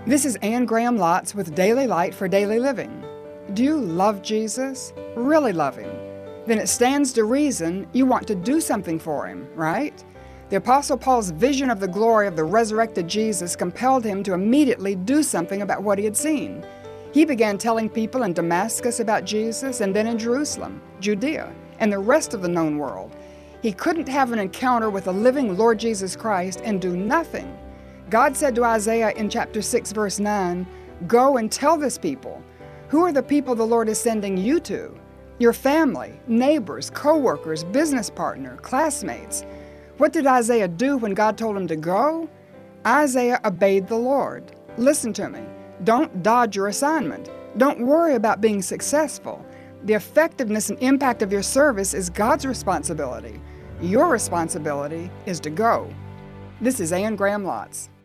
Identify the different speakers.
Speaker 1: This is Anne Graham Lotz with Daily Light for Daily Living. Do you love Jesus? Really love Him? Then it stands to reason you want to do something for Him, right? The Apostle Paul's vision of the glory of the resurrected Jesus compelled him to immediately do something about what he had seen. He began telling people in Damascus about Jesus and then in Jerusalem, Judea, and the rest of the known world. He couldn't have an encounter with the living Lord Jesus Christ and do nothing. God said to Isaiah in chapter 6, verse 9, "Go and tell this people." Who are the people the Lord is sending you to? Your family, neighbors, co-workers, business partner, classmates. What did Isaiah do when God told him to go? Isaiah obeyed the Lord. Listen to me. Don't dodge your assignment. Don't worry about being successful. The effectiveness and impact of your service is God's responsibility. Your responsibility is to go. This is Anne Graham Lotz.